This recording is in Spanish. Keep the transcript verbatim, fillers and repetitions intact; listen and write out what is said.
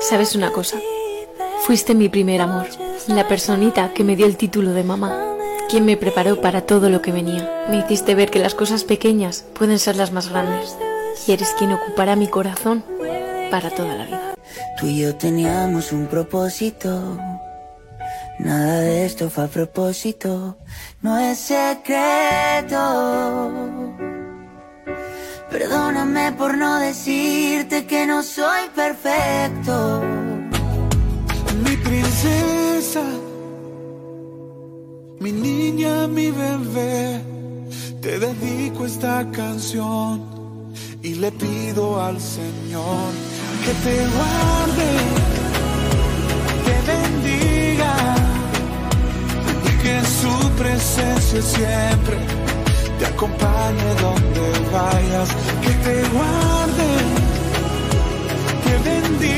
¿Sabes una cosa? Fuiste mi primer amor, la personita que me dio el título de mamá, quien me preparó para todo lo que venía. Me hiciste ver que las cosas pequeñas pueden ser las más grandes, y eres quien ocupará mi corazón para toda la vida. Tú y yo teníamos un propósito, nada de esto fue a propósito, no es secreto. Perdóname por no decirte que no soy perfecto. Mi princesa, mi niña, mi bebé, te dedico esta canción y le pido al Señor que te guarde, te bendiga y que en su presencia siempre te acompañe donde vayas, que te guarde, te bendiga